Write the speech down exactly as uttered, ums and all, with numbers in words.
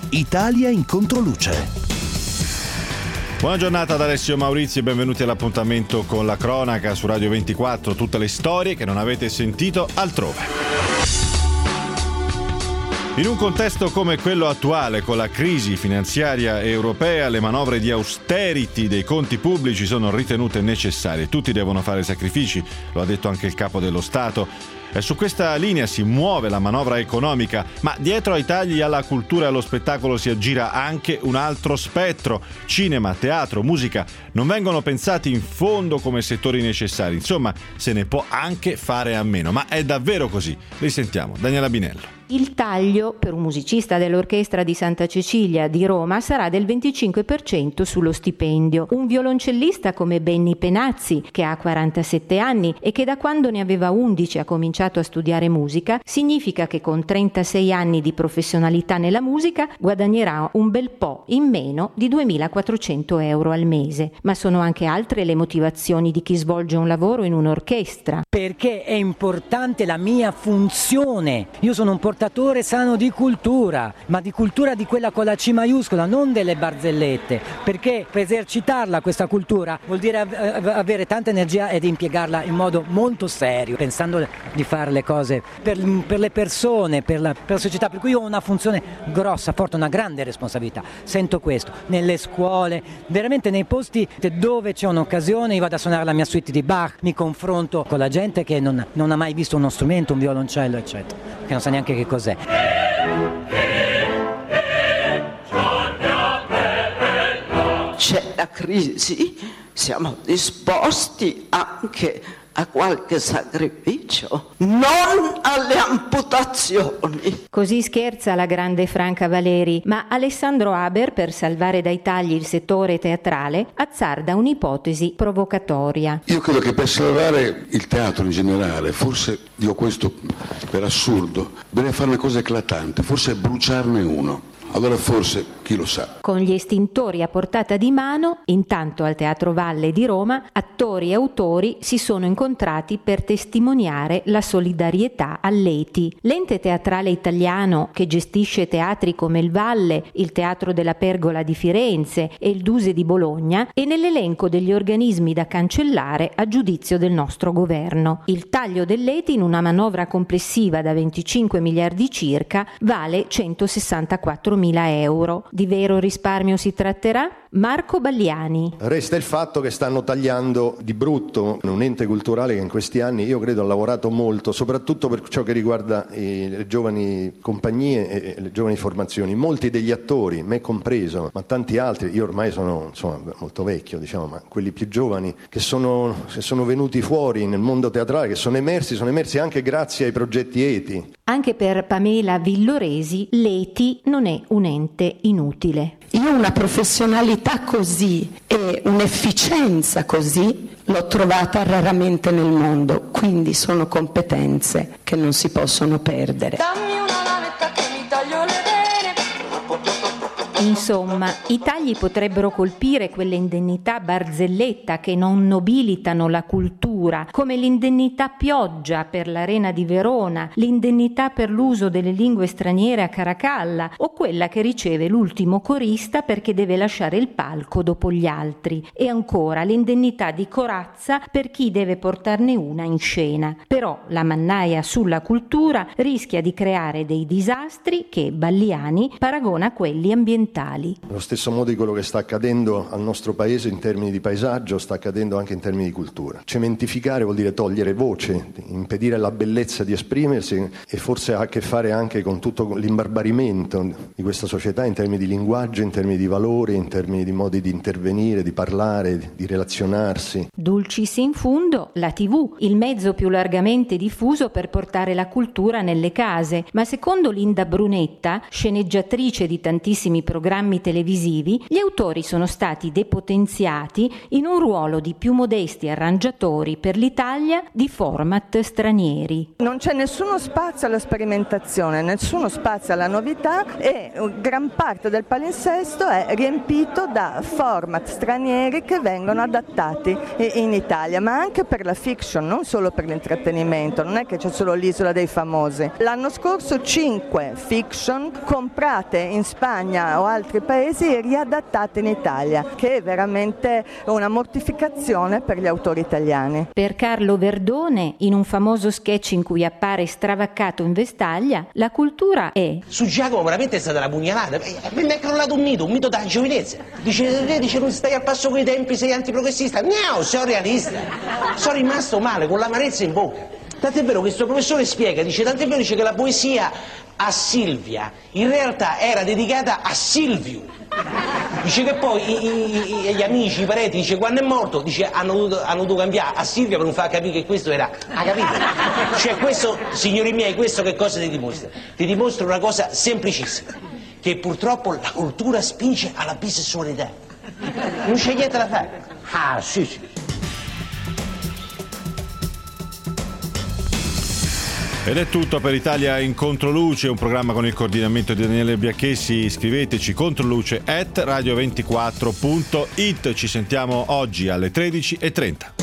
Italia in controluce. Buona giornata da Alessio Maurizio e benvenuti all'appuntamento con la cronaca su Radio ventiquattro, tutte le storie che non avete sentito altrove. In un contesto come quello attuale, con la crisi finanziaria europea, le manovre di austerity dei conti pubblici sono ritenute necessarie. Tutti devono fare sacrifici, lo ha detto anche il capo dello Stato. E su questa linea si muove la manovra economica, ma dietro ai tagli alla cultura e allo spettacolo si aggira anche un altro spettro. Cinema, teatro, musica non vengono pensati in fondo come settori necessari. Insomma, se ne può anche fare a meno. Ma è davvero così? Risentiamo Daniela Binello. Il taglio per un musicista dell'Orchestra di Santa Cecilia di Roma sarà del venticinque per cento sullo stipendio. Un violoncellista come Benny Penazzi, che ha quarantasette anni e che da quando ne aveva undici ha cominciato a studiare musica, significa che con trentasei anni di professionalità nella musica guadagnerà un bel po' in meno di duemilaquattrocento euro al mese. Ma sono anche altre le motivazioni di chi svolge un lavoro in un'orchestra. Perché è importante la mia funzione. Io sono un portatore sano di cultura, ma di cultura di quella con la C maiuscola, non delle barzellette, perché per esercitarla questa cultura vuol dire avere tanta energia ed impiegarla in modo molto serio, pensando di fare le cose per, per le persone, per la, per la società, per cui io ho una funzione grossa, forte, una grande responsabilità, sento questo, nelle scuole, veramente nei posti dove c'è un'occasione, io vado a suonare la mia suite di Bach, mi confronto con la gente che non, non ha mai visto uno strumento, un violoncello, eccetera, che non sa neanche che cos'è. C'è la crisi, siamo disposti anche a qualche sacrificio, non alle amputazioni. Così scherza la grande Franca Valeri, ma Alessandro Haber, per salvare dai tagli il settore teatrale, azzarda un'ipotesi provocatoria. Io credo che per salvare il teatro in generale, forse, dico questo per assurdo, bisogna fare una cosa eclatante, forse bruciarne uno. Allora forse, chi lo sa. Con gli estintori a portata di mano, intanto al Teatro Valle di Roma, attori e autori si sono incontrati per testimoniare la solidarietà all'E T I. L'ente teatrale italiano, che gestisce teatri come il Valle, il Teatro della Pergola di Firenze e il Duse di Bologna, è nell'elenco degli organismi da cancellare a giudizio del nostro governo. Il taglio dell'E T I in una manovra complessiva da venticinque miliardi circa vale centosessantaquattro mila euro. Di vero risparmio si tratterà? Marco Balliani. Resta il fatto che stanno tagliando di brutto un ente culturale che in questi anni io credo ha lavorato molto, soprattutto per ciò che riguarda i, le giovani compagnie e le giovani formazioni. Molti degli attori, me compreso, ma tanti altri, io ormai sono insomma molto vecchio, diciamo, ma quelli più giovani che sono, che sono venuti fuori nel mondo teatrale, che sono emersi, sono emersi anche grazie ai progetti E T I. Anche per Pamela Villoresi l'E T I non è un ente inutile. Io una professionalità così e un'efficienza così l'ho trovata raramente nel mondo, quindi sono competenze che non si possono perdere. Dammi una lametta che mi taglio le vene. Insomma, i tagli potrebbero colpire quelle indennità barzelletta che non nobilitano la cultura, come l'indennità pioggia per l'Arena di Verona, l'indennità per l'uso delle lingue straniere a Caracalla o quella che riceve l'ultimo corista perché deve lasciare il palco dopo gli altri, e ancora l'indennità di corazza per chi deve portarne una in scena. Però la mannaia sulla cultura rischia di creare dei disastri che Balliani paragona a quelli ambientali. Allo stesso modo di quello che sta accadendo al nostro paese in termini di paesaggio, sta accadendo anche in termini di cultura. Cementificare vuol dire togliere voce, impedire la bellezza di esprimersi, e forse ha a che fare anche con tutto l'imbarbarimento di questa società in termini di linguaggio, in termini di valori, in termini di modi di intervenire, di parlare, di relazionarsi. Dulcis in fundo, la tivù, il mezzo più largamente diffuso per portare la cultura nelle case, ma secondo Linda Brunetta, sceneggiatrice di tantissimi programmi programmi televisivi, gli autori sono stati depotenziati in un ruolo di più modesti arrangiatori per l'Italia di format stranieri. Non c'è nessuno spazio alla sperimentazione, nessuno spazio alla novità e gran parte del palinsesto è riempito da format stranieri che vengono adattati in Italia, ma anche per la fiction, non solo per l'intrattenimento, non è che c'è solo l'Isola dei Famosi. L'anno scorso cinque fiction comprate in Spagna o altri paesi e riadattate in Italia, che è veramente una mortificazione per gli autori italiani. Per Carlo Verdone, in un famoso sketch in cui appare stravaccato in vestaglia, la cultura è... Su Giacomo veramente è stata una pugnalata, mi è crollato un mito, un mito da giovinezza. Dice, dice non stai al passo con i tempi, sei antiprogressista. No, sono realista, sono rimasto male, con l'amarezza in bocca. Tant'è vero che questo professore spiega, dice, tant'è vero dice che la poesia a Silvia in realtà era dedicata a Silvio. Dice che poi i, i, i, gli amici, i parenti, dice quando è morto, dice hanno dovuto, hanno dovuto cambiare a Silvia per non far capire che questo era, ha capito? Cioè questo, signori miei, questo che cosa ti dimostra? Ti dimostra una cosa semplicissima, che purtroppo la cultura spinge alla bisessualità. Non c'è niente da fare. Ah, sì, sì. Ed è tutto per Italia in Controluce, un programma con il coordinamento di Daniele Biacchessi. Scriveteci controluce at radio ventiquattro punto it. Ci sentiamo oggi alle tredici e trenta.